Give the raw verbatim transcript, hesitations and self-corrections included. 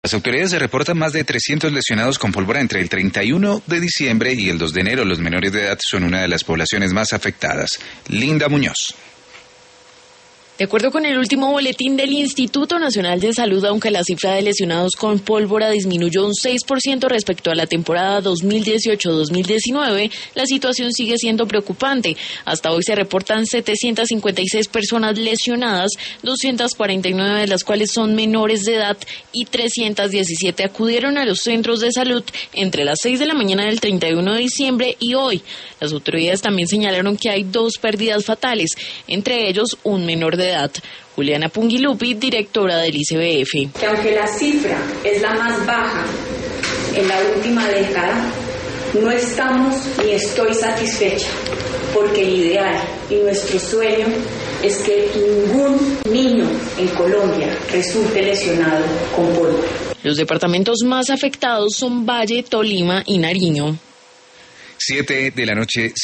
Las autoridades reportan más de trescientos lesionados con pólvora entre el treinta y uno de diciembre y el dos de enero. Los menores de edad son una de las poblaciones más afectadas. Linda Muñoz. De acuerdo con el último boletín del Instituto Nacional de Salud, aunque la cifra de lesionados con pólvora disminuyó un seis por ciento respecto a la temporada dos mil dieciocho dos mil diecinueve, la situación sigue siendo preocupante. Hasta hoy se reportan setecientas cincuenta y seis personas lesionadas, doscientas cuarenta y nueve de las cuales son menores de edad y trescientas diecisiete acudieron a los centros de salud entre las seis de la mañana del treinta y uno de diciembre y hoy. Las autoridades también señalaron que hay dos pérdidas fatales, entre ellos un menor de edad. Juliana Pungilupi, directora del I C B F. Que aunque la cifra es la más baja en la última década, no estamos ni estoy satisfecha, porque el ideal y nuestro sueño es que ningún niño en Colombia resulte lesionado con pólvora. Los departamentos más afectados son Valle, Tolima y Nariño. Siete de la noche.